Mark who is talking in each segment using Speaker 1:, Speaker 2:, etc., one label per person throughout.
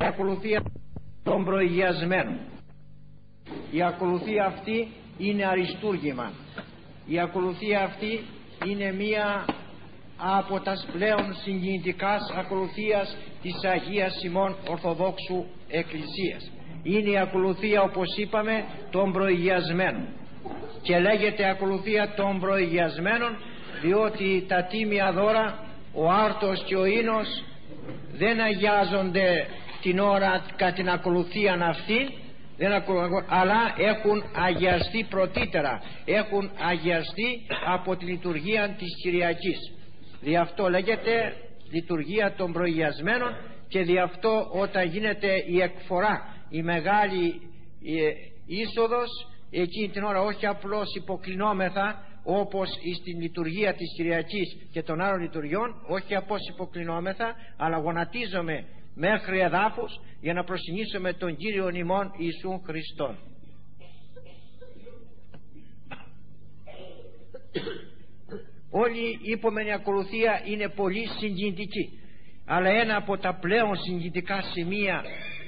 Speaker 1: ακολουθία των προηγιασμένων. Η ακολουθία αυτή είναι αριστούργημα. Η ακολουθία αυτή είναι μία από τα πλέον συγκινητικάς ακολουθίας της Αγίας ημών Ορθοδόξου Εκκλησίας. Είναι η ακολουθία, όπως είπαμε, των προηγιασμένων, και λέγεται ακολουθία των προηγιασμένων διότι τα τίμια δώρα, ο άρτος και ο ίνος, δεν αγιάζονται την ώρα κατά την ακολουθία αυτή, αλλά έχουν αγιαστεί πρωτήτερα, έχουν αγιαστεί από τη λειτουργία της Κυριακής. Δι' αυτό λέγεται λειτουργία των προηγιασμένων, και δι' αυτό όταν γίνεται η εκφορά, η μεγάλη είσοδος, εκείνη την ώρα όχι απλώς υποκλεινόμεθα όπως στην λειτουργία της Κυριακής και των άλλων λειτουργιών, όχι απλώς υποκλεινόμεθα, αλλά γονατίζομαι μέχρι εδάφους για να προσυνήσουμε τον Κύριον ημών Ιησούν Χριστόν. Όλη η υπομενή ακολουθία είναι πολύ συγκινητική, αλλά ένα από τα πλέον συγκινητικά σημεία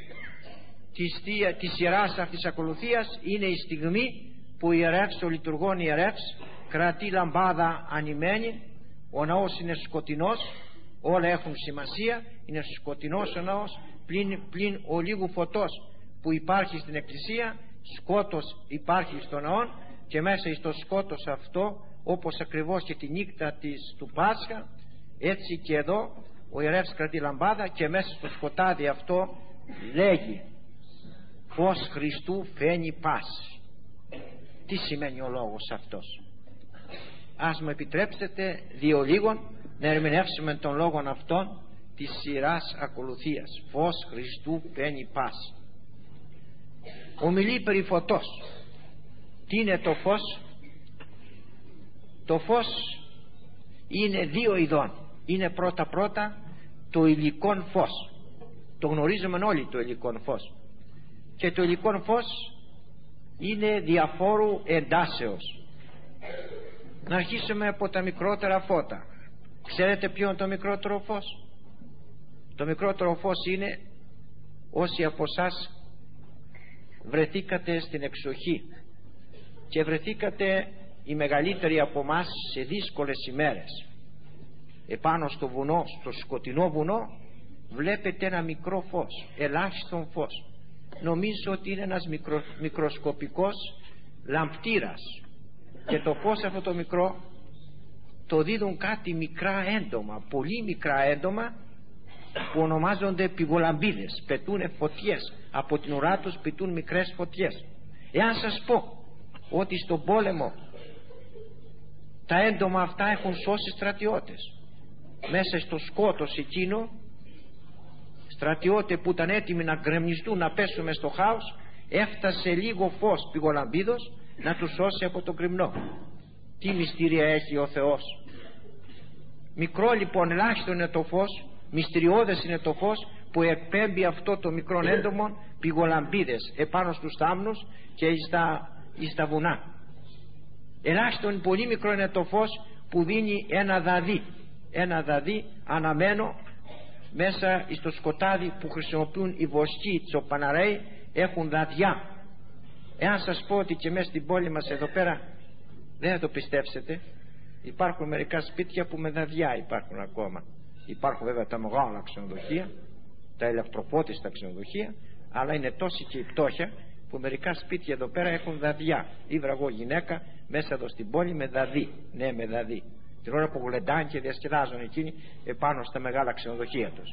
Speaker 1: της σειράς αυτής της ακολουθίας είναι η στιγμή που ο ιερεύς, ο λειτουργών ιερεύς, κρατεί λαμπάδα ανημένη. Ο ναός είναι σκοτεινός, όλα έχουν σημασία, είναι σκοτεινός ο ναός, πλην ο λίγου φωτός που υπάρχει στην εκκλησία, σκότος υπάρχει στο ναό, και μέσα στο σκότος αυτό, όπως ακριβώς και τη νύχτα του Πάσχα, έτσι και εδώ ο ιερεύς κρατεί λαμπάδα, και μέσα στο σκοτάδι αυτό λέγει «Φως Χριστού φαίνει πάση». Τι σημαίνει ο λόγος αυτός? Ας μου επιτρέψετε δύο λίγων να ερμηνεύσουμε τον λόγον αυτόν της σειράς ακολουθίας. Φως Χριστού φαίνει πάση. Ομιλεί περί φωτός. Τι είναι το φως? Το φως είναι δύο ειδών. Είναι πρώτα το υλικόν φως. Το γνωρίζουμε όλοι το υλικόν φως. Και το υλικόν φως είναι διαφόρου εντάσεως. Να αρχίσουμε από τα μικρότερα φώτα. Ξέρετε ποιο είναι το μικρότερο φως? Το μικρότερο φως είναι όσοι από εσάς βρεθήκατε στην εξοχή και βρεθήκατε οι μεγαλύτεροι από εμάς σε δύσκολες ημέρες επάνω στο βουνό, στο σκοτεινό βουνό, βλέπετε ένα μικρό φως, ελάχιστον φως. Νομίζω ότι είναι ένας μικροσκοπικός λαμπτήρας, και το φως αυτό το μικρό το δίδουν κάτι μικρά έντομα, πολύ μικρά έντομα, που ονομάζονται πηγολαμπίδες. Πετούν φωτιές από την ουρά τους, πετούν μικρές φωτιές. Εάν σας πω ότι στον πόλεμο τα έντομα αυτά έχουν σώσει στρατιώτες, μέσα στο σκότος εκείνο, στρατιώτες που ήταν έτοιμοι να γκρεμιστούν, να πέσουν μες στο χάος, έφτασε λίγο φως πηγολαμπίδος να τους σώσει από τον κρυμνό. Τι μυστήρια έχει ο Θεός! Μικρό λοιπόν, ελάχιστο είναι το φως, μυστηριώδες είναι το φως που εκπέμπει αυτό το μικρό έντομο πηγολαμπίδες επάνω στους θάμνους και στα βουνά. Ελάχιστον, πολύ μικρό είναι το φως που δίνει ένα δαδί αναμένο μέσα στο σκοτάδι που χρησιμοποιούν οι βοσκοί τσοπαναρέοι, έχουν δαδιά. Εάν σας πω ότι και μέσα στην πόλη μας εδώ πέρα, δεν θα το πιστέψετε, υπάρχουν μερικά σπίτια που με δαδιά υπάρχουν ακόμα. Υπάρχουν βέβαια τα μεγάλα ξενοδοχεία, τα ηλεκτροπότιστα ξενοδοχεία, αλλά είναι τόση και η πτώχεια που μερικά σπίτια εδώ πέρα έχουν δαδιά. Ήβρα εγώ γυναίκα μέσα εδώ στην πόλη με δαδί. Ναι, με δαδί. Την ώρα που γλεντάνε και διασκεδάζουν εκείνοι επάνω στα μεγάλα ξενοδοχεία τους.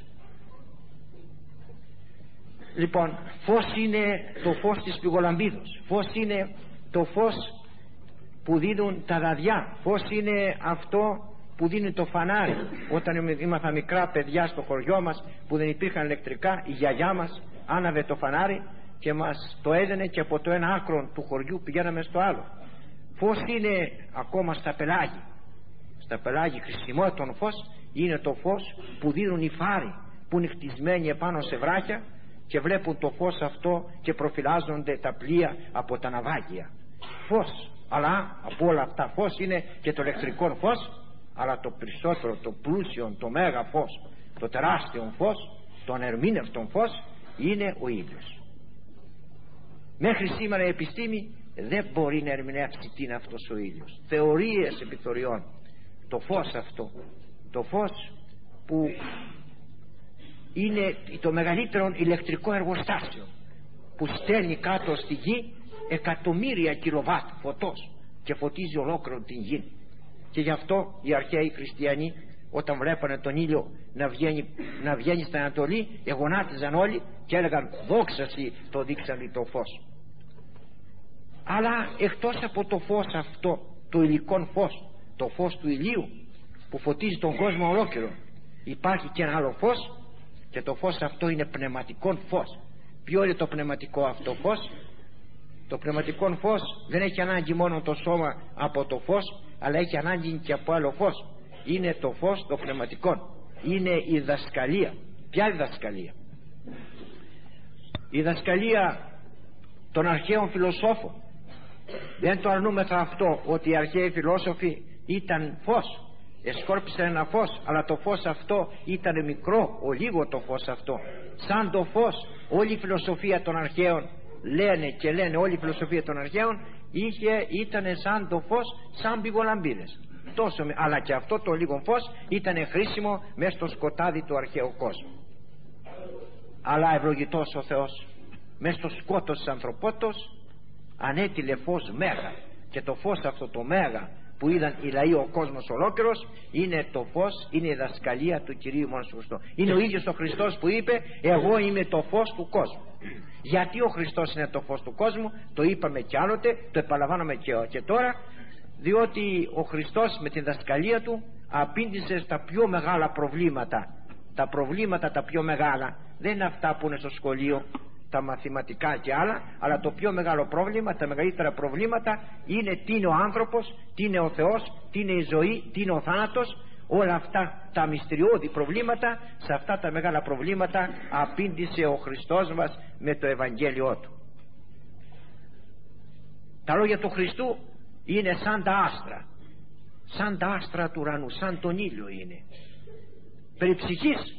Speaker 1: Λοιπόν, φως είναι το φως της πηγολαμπίδος. Φως είναι το φως που δίνουν τα δαδιά. Φως είναι αυτό που δίνει το φανάρι. Όταν ήμασταν μικρά παιδιά στο χωριό μας που δεν υπήρχαν ηλεκτρικά, η γιαγιά μας άναβε το φανάρι και μας το έδαινε, και από το ένα άκρο του χωριού πηγαίναμε στο άλλο. Φως είναι ακόμα στα πελάγη. Στα πελάγη χρησιμότατον φως είναι το φως που δίνουν οι φάροι που είναι χτισμένοι επάνω σε βράχια και βλέπουν το φως αυτό και προφυλάζονται τα πλοία από τα ναυάγια. Φως, αλλά από όλα αυτά φως είναι και το ηλεκτρικό φως, αλλά το περισσότερο, το πλούσιο, το μέγα φως, το τεράστιο φως, το ανερμήνευτο φως είναι ο ήλιος. Μέχρι σήμερα η επιστήμη δεν μπορεί να ερμηνεύσει τι είναι αυτός ο ήλιος. Θεωρίες επιθεωριών. Το φως αυτό, το φως που είναι το μεγαλύτερο ηλεκτρικό εργοστάσιο που στέλνει κάτω στη γη εκατομμύρια κιλοβάτ φωτός και φωτίζει ολόκληρο την γη. Και γι' αυτό οι αρχαίοι χριστιανοί, όταν βλέπανε τον ήλιο να βγαίνει στην Ανατολή, εγωνάτιζαν όλοι και έλεγαν δόξα σοι το δείξανε το φως. Αλλά εκτός από το φως αυτό, το υλικό φως, το φως του ηλίου που φωτίζει τον κόσμο ολόκληρο, υπάρχει και ένα άλλο φως, και το φως αυτό είναι πνευματικό φως. Ποιο είναι το πνευματικό αυτό φως? Το πνευματικό φως δεν έχει ανάγκη μόνο το σώμα από το φως, αλλά έχει ανάγκη και από άλλο φως. Είναι το φως το πνευματικό. Είναι η δασκαλία. Ποια είναι η δασκαλία? Η δασκαλία των αρχαίων φιλοσόφων. Δεν το αρνούμεθα αυτό, ότι οι αρχαίοι φιλόσοφοι ήταν φως, εσκόρπισαν ένα φως, αλλά το φως αυτό ήταν μικρό, ολίγο το φως αυτό. Σαν το φως, όλη η φιλοσοφία των αρχαίων λένε όλη η φιλοσοφία των αρχαίων ήταν σαν το φως, σαν πηγολαμπίδες. Αλλά και αυτό το λίγο φως ήταν χρήσιμο μέσα στο σκοτάδι του αρχαίου κόσμου. Αλλά ευλογητός ο Θεός, μέσα στο σκότος της ανθρωπότητος ανέτειλε φως μέγα, και το φως αυτό το μέγα που είδαν οι λαοί, ο κόσμος ολόκληρος, είναι το φως, είναι η δασκαλία του Κυρίου μόνος του Χριστού. Είναι ο ίδιος ο Χριστός που είπε εγώ είμαι το φως του κόσμου. Γιατί ο Χριστός είναι το φως του κόσμου? Το είπαμε κι άλλοτε, το επαναλαμβάνουμε και τώρα, διότι ο Χριστός με την δασκαλία του απήντησε στα πιο μεγάλα προβλήματα. Τα προβλήματα τα πιο μεγάλα δεν είναι αυτά που είναι στο σχολείο, τα μαθηματικά και άλλα, αλλά το πιο μεγάλο πρόβλημα, τα μεγαλύτερα προβλήματα είναι τι είναι ο άνθρωπος, τι είναι ο Θεός, τι είναι η ζωή, τι είναι ο θάνατος. Όλα αυτά τα μυστηριώδη προβλήματα, σε αυτά τα μεγάλα προβλήματα απήντησε ο Χριστός μας με το Ευαγγέλιό του. Τα λόγια του Χριστού είναι σαν τα άστρα, σαν τα άστρα του ουρανού, σαν τον ήλιο είναι. Περί ψυχής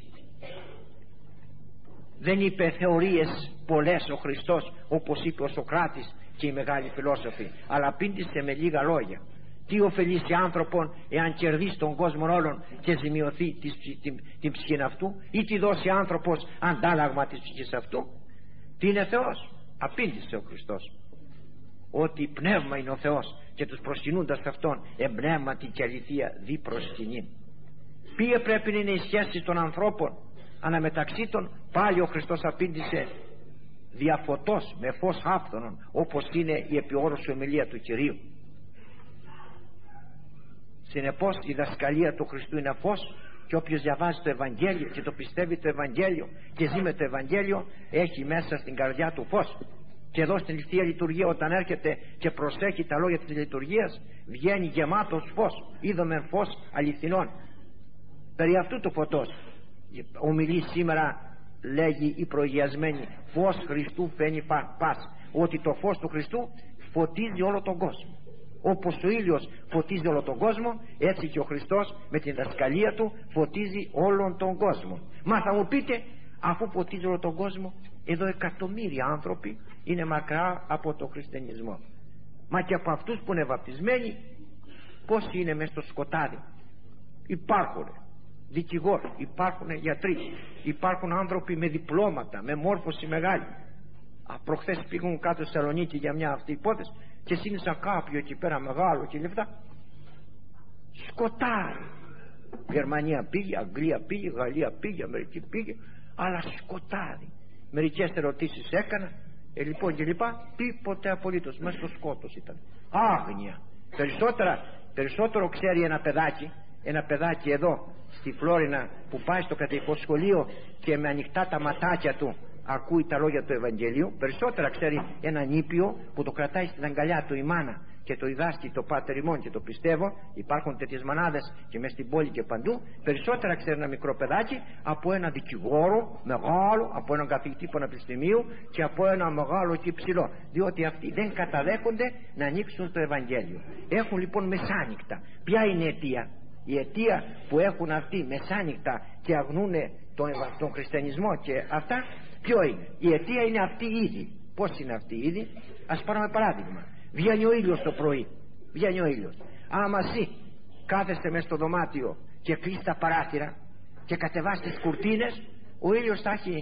Speaker 1: δεν είπε θεωρίες πολλές ο Χριστός, όπως είπε ο Σωκράτης και οι μεγάλοι φιλόσοφοι, αλλά απήντησε με λίγα λόγια. Τι ωφελήσει άνθρωπον εάν κερδίσει τον κόσμο όλων και ζημιωθεί την ψυχή αυτού, ή τι δώσει άνθρωπος αντάλλαγμα της ψυχής αυτού? Τι είναι Θεός? Απήντησε ο Χριστός ότι πνεύμα είναι ο Θεός, και τους προσκυνούντας αυτόν εμπνεύματι και αληθεία δι προσκυνήν. Ποιε πρέπει να είναι οι σχέσεις των ανθρώπων αναμεταξύ των? Πάλι ο Χριστός απήντησε διαφωτός, με φως άφθονον, όπως είναι η επιόρωση ομιλία του Κυρίου. Συνεπώς η δασκαλία του Χριστού είναι φως, και όποιος διαβάζει το Ευαγγέλιο και το πιστεύει το Ευαγγέλιο και ζει με το Ευαγγέλιο, έχει μέσα στην καρδιά του φως. Και εδώ στην Θεία Λειτουργία, όταν έρχεται και προσέχει τα λόγια της λειτουργίας, βγαίνει γεμάτος φως, είδομεν φως αληθινών. Περί αυτού του φωτός ομιλεί σήμερα, λέγει η προηγιασμένη, φως Χριστού φαίνει πας, ότι το φως του Χριστού φωτίζει όλο τον κόσμο. Όπως ο ήλιος φωτίζει όλο τον κόσμο, έτσι και ο Χριστός με την δασκαλία του φωτίζει όλον τον κόσμο. Μα θα μου πείτε, αφού φωτίζει όλο τον κόσμο, εδώ εκατομμύρια άνθρωποι είναι μακρά από το χριστιανισμό. Μα και από αυτούς που είναι βαπτισμένοι, πώς είναι μέσα στο σκοτάδι? Υπάρχουν δικηγόροι, υπάρχουν γιατροί, υπάρχουν άνθρωποι με διπλώματα, με μόρφωση μεγάλη. Προχθές πήγαν κάτω στη Θεσσαλονίκη για μια αυτή υπόθεση και σύνησα κάποιο εκεί πέρα μεγάλο και λεφτά. Σκοτάδι. Γερμανία πήγε, Αγγλία πήγε, Γαλλία πήγε, Αμερική πήγε, αλλά σκοτάδι. Μερικές ερωτήσεις έκανα, λοιπόν και λοιπά, τίποτε απολύτως, μέσα στο σκότος ήταν. Άγνοια. Περισσότερο ξέρει ένα παιδάκι εδώ στη Φλόρινα που πάει στο κατοικικό σχολείο και με ανοιχτά τα ματάκια του ακούει τα λόγια του Ευαγγελίου. Περισσότερα ξέρει ένα νήπιο που το κρατάει στην αγκαλιά του η μάνα και το διδάσκει το πάτερ ημών και το πιστεύω. Υπάρχουν τέτοιες μανάδες και μες στην πόλη και παντού. Περισσότερα ξέρει ένα μικρό παιδάκι από ένα δικηγόρο μεγάλο, από έναν καθηγητή πανεπιστημίου και από ένα μεγάλο και υψηλό, διότι αυτοί δεν καταδέχονται να ανοίξουν το Ευαγγέλιο. Έχουν λοιπόν μεσάνυχτα. Ποια είναι η αιτία? Η αιτία που έχουν αυτοί μεσάνυχτα και αγνοούν τον χριστιανισμό και αυτά, ποιο είναι? Η αιτία είναι αυτή ήδη. Πώς είναι αυτή ήδη? Ας πάρουμε παράδειγμα. Βγαίνει ο ήλιος το πρωί, βγαίνει ο ήλιος. Άμα εσύ κάθεστε μες στο δωμάτιο και κλείς τα παράθυρα και κατεβάσεις τις κουρτίνες, ο ήλιος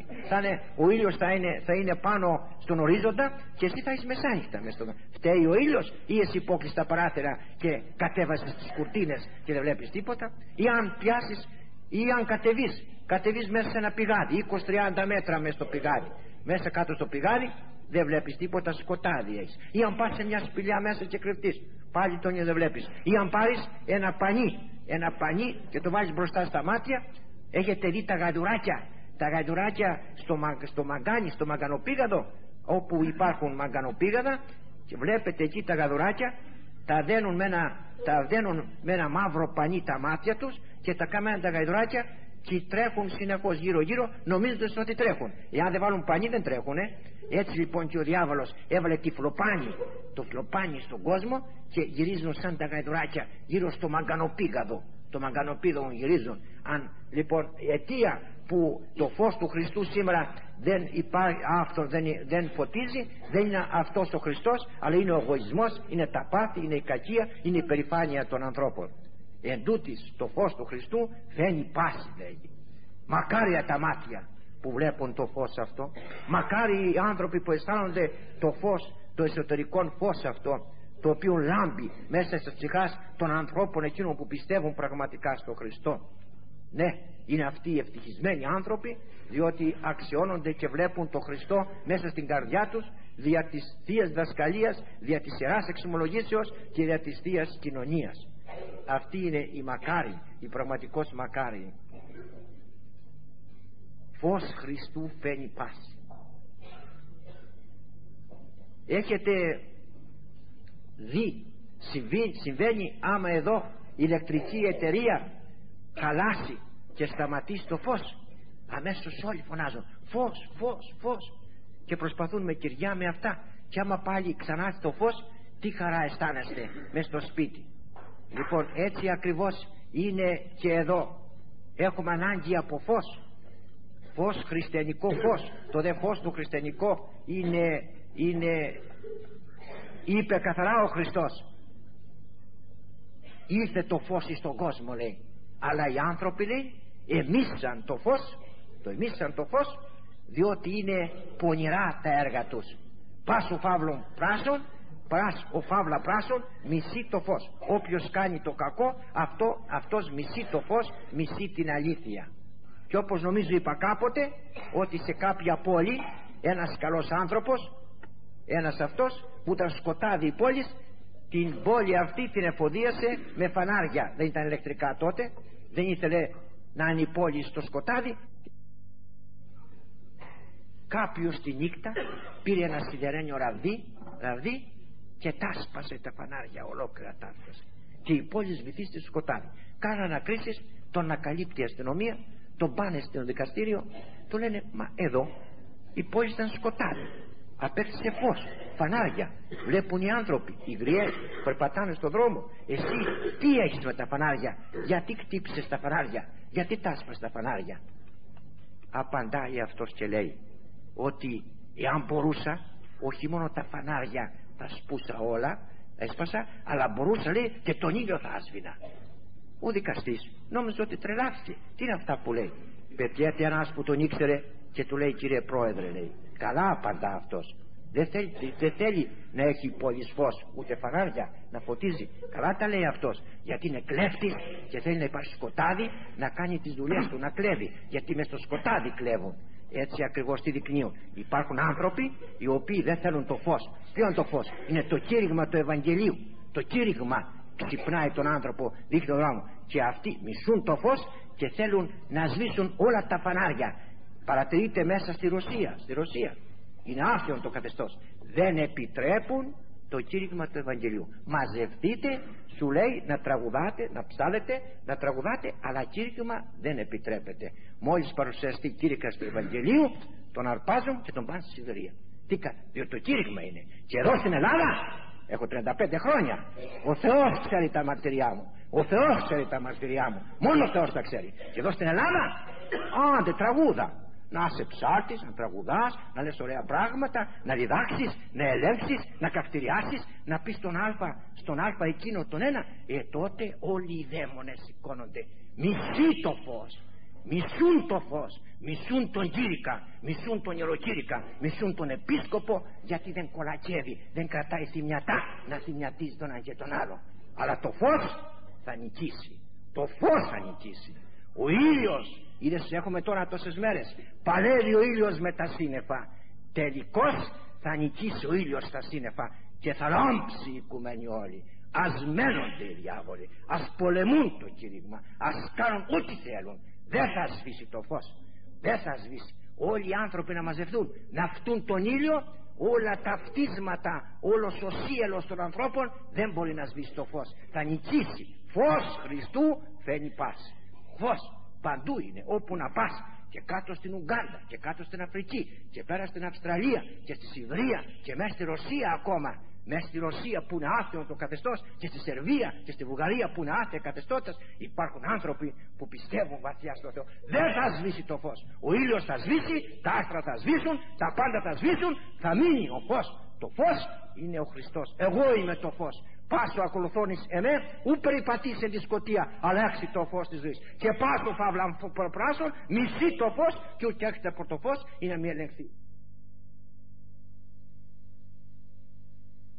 Speaker 1: θα είναι πάνω στον ορίζοντα και εσύ θα είσαι μεσάνυχτα μέσα στο δωμάτιο. Φταίει ο ήλιος ή εσύ που έκλεισες τα παράθυρα και κατέβασες τις κουρτίνες και δεν βλέπεις τίποτα? Ή αν πιάσεις ή αν κατεβείς μέσα σε ένα πηγάδι 20-30 μέτρα μέσα στο πηγάδι, μέσα κάτω στο πηγάδι δεν βλέπεις τίποτα, σκοτάδι έχεις. Ή αν πας σε μια σπηλιά μέσα και κρυφτείς, πάλι τον δεν βλέπεις. Ή αν πάρεις ένα πανί και το βάλεις μπροστά στα μάτια. Έχετε δει τα γαϊδουράκια στο μαγκάνι, στο μαγκανοπήγαδο, όπου υπάρχουν μαγκανοπήγαδα, και βλέπετε εκεί τα γαϊδουράκια τα δένουν με ένα μαύρο πανί τα μάτια τους και τα κάμεναν τα γαϊδουράκια και τρέχουν συνεχώς γύρω γύρω, νομίζοντας ότι τρέχουν. Εάν δεν βάλουν πανί δεν τρέχουνε. Έτσι λοιπόν και ο διάβολος έβαλε το φλοπάνι στον κόσμο και γυρίζουν σαν τα γαϊδουράκια γύρω στο μαγκανοπήγαδο. Το μαγκανοπήγαδο γυρίζουν. Αν λοιπόν η αιτία που το φως του Χριστού σήμερα δεν φωτίζει, δεν είναι αυτός ο Χριστός, αλλά είναι ο εγωισμός, είναι τα πάθη, είναι η κακία, είναι η περηφάνεια των ανθρώπων. Εν τούτης το φως του Χριστού φαίνει πάση, λέγει. Μακάρια τα μάτια που βλέπουν το φως αυτό, μακάρι οι άνθρωποι που αισθάνονται το φως, το εσωτερικό φως αυτό, το οποίο λάμπει μέσα στις ψυχάς των ανθρώπων εκείνων που πιστεύουν πραγματικά στο Χριστό. Ναι, είναι αυτοί οι ευτυχισμένοι άνθρωποι, διότι αξιώνονται και βλέπουν το Χριστό μέσα στην καρδιά τους, δια της Θείας Δασκαλίας, δια της Ιεράς Εξομολογήσεως και δια της Θείας Κοινωνίας. Αυτή είναι η μακάρι, η πραγματικός μακάρι. Φως Χριστού φαίνει πάση. Έχετε δει, συμβαίνει άμα εδώ η ηλεκτρική εταιρεία χαλάσει και σταματήσει το φως, αμέσως όλοι φωνάζουν φως, φως, φως και προσπαθούν με κυριά με αυτά, και άμα πάλι ξανά το φως, τι χαρά αισθάνεστε μες στο σπίτι. Λοιπόν, έτσι ακριβώς είναι και εδώ. Έχουμε ανάγκη από φως, χριστιανικό φως. Το δε φως του χριστιανικό είπε καθαρά ο Χριστός, ήρθε το φως στον κόσμο, λέει, αλλά οι άνθρωποι, λέει, εμίσαν το φως, διότι είναι πονηρά τα έργα τους. Πας ο φαύλων πράσων, πας ο φαύλα πράσων, μισεί το φως. Όποιος κάνει το κακό, αυτός μισεί το φως, μισεί την αλήθεια. Και όπως νομίζω είπα κάποτε, ότι σε κάποια πόλη ένας καλός άνθρωπος, ένας αυτός που ήταν σκοτάδι η πόλη, την πόλη αυτή την εφοδίασε με φανάρια. Δεν ήταν ηλεκτρικά τότε, δεν ήθελε να είναι η πόλη στο σκοτάδι. Κάποιος τη νύχτα πήρε ένα σιδερένιο ραβδί και τάσπασε τα φανάρια, ολόκληρα τάσπασε, και η πόλη σβηθίστηκε στο σκοτάδι. Κάνανε ανακρίσεις, τον ανακαλύπτει η αστυνομία, τον πάνε στο δικαστήριο, του λένε, μα εδώ η πόλη ήταν σκοτάδι, απέκτησε φως, φανάρια, βλέπουν οι άνθρωποι, οι γριές περπατάνε στον δρόμο. Εσύ τι έχεις με τα φανάρια? Γιατί χτύπησες τα φανάρια? Γιατί τάσπασες τα φανάρια? Απαντάει αυτός και λέει ότι εάν μπορούσα, όχι μόνο τα φανάρια θα σπούσα όλα, έσπασα, αλλά μπορούσα, λέει, και τον ήλιο θα άσβηνα. Ο δικαστής νόμιζε ότι τρελάθηκε. Τι είναι αυτά που λέει? Πετιέται ένας που τον ήξερε και του λέει, κύριε πρόεδρε, λέει, καλά απαντά αυτός, δεν θέλει να έχει πόλης φως ούτε φανάρια να φωτίζει. Καλά τα λέει αυτός, γιατί είναι κλέφτης και θέλει να υπάρχει σκοτάδι να κάνει τις δουλειές του, να κλέβει, γιατί μες στο σκοτάδι κλέβουν. Έτσι ακριβώς τι δεικνύουν? Υπάρχουν άνθρωποι οι οποίοι δεν θέλουν το φως. Ποιο είναι το φως? Είναι το κήρυγμα του Ευαγγελίου. Το κήρυγμα ξυπνάει τον άνθρωπο, δείχνει τον δρόμο, και αυτοί μισούν το φως και θέλουν να σβήσουν όλα τα φανάρια. Παρατηρείτε μέσα στη Ρωσία είναι άθεον το καθεστώς, δεν επιτρέπουν το κήρυγμα του Ευαγγελίου. Μαζευτείτε, σου λέει, να τραγουδάτε, να ψάλετε, να τραγουδάτε, αλλά κήρυγμα δεν επιτρέπεται. Μόλις παρουσιαστεί κήρυγμα του Ευαγγελίου, τον αρπάζουν και τον πάνε στη Σιδηρία. Τι κάνει? Διότι το κήρυγμα είναι. Και εδώ στην Ελλάδα έχω 35 χρόνια. Ο Θεός ξέρει τα μαρτυριά μου. Ο Θεός ξέρει τα μαρτυριά μου. Μόνο ο Θεός τα ξέρει. Και εδώ στην Ελλάδα Άντε τραγούδα. Να είσαι ψάρτης, να τραγουδάς, να λες ωραία πράγματα, να διδάξεις, να ελέγξεις, να καυτηριάσεις, να πεις στον Α εκείνο τον ένα. Τότε όλοι οι δαίμονες σηκώνονται. Μισεί το φως. Μισούν το φως, μισούν τον κήρυκα, μισούν τον ιεροκήρυκα, μισούν τον επίσκοπο, γιατί δεν κολακεύει, δεν κρατάει θυμιατά να θυμιατίζει τον ένα και τον άλλο. Αλλά το φως θα νικήσει. Το φως θα νικήσει. Ο ήλιος, είδες, έχουμε τώρα τόσες μέρες, παλεύει ο ήλιος με τα σύννεφα. Τελικώς θα νικήσει ο ήλιος στα σύννεφα και θα λάμψει η οικουμένη όλοι. Ας μένονται οι διάβολοι, ας πολεμούν το κήρυγμα, ας κάνουν ό,τι θέλουν. Δεν θα σβήσει το φως, δεν θα σβήσει. Όλοι οι άνθρωποι να μαζευτούν, να φτούν τον ήλιο, όλα τα φτίσματα, όλος ο σύελος των ανθρώπων, δεν μπορεί να σβήσει το φως. Θα νικήσει. Φως Χριστού φαίνει πάση. Φως παντού είναι, όπου να πας. Και κάτω στην Ουγγάντα, και κάτω στην Αφρική, και πέρα στην Αυστραλία, και στη Σιβρία, και μέσα στη Ρωσία ακόμα. Μέσα στη Ρωσία που είναι άθεο το καθεστώς, και στη Σερβία και στη Βουλγαρία που είναι άθεα καθεστώτας, υπάρχουν άνθρωποι που πιστεύουν βαθιά στο Θεό. Δεν θα σβήσει το φως. Ο ήλιος θα σβήσει, τα άστρα θα σβήσουν, τα πάντα θα σβήσουν, θα μείνει ο φως. Το φως είναι ο Χριστός. Εγώ είμαι το φως. Πάσο ακολουθώνεις εμέ, ου περιπατείς εν τη σκοτία, αλλά έχεις το φως της ζωής. Και πάσο φαύλα πράσον, μισεί το φως, και ούτε έχετε από το φως, είναι μη ελεγχθεί.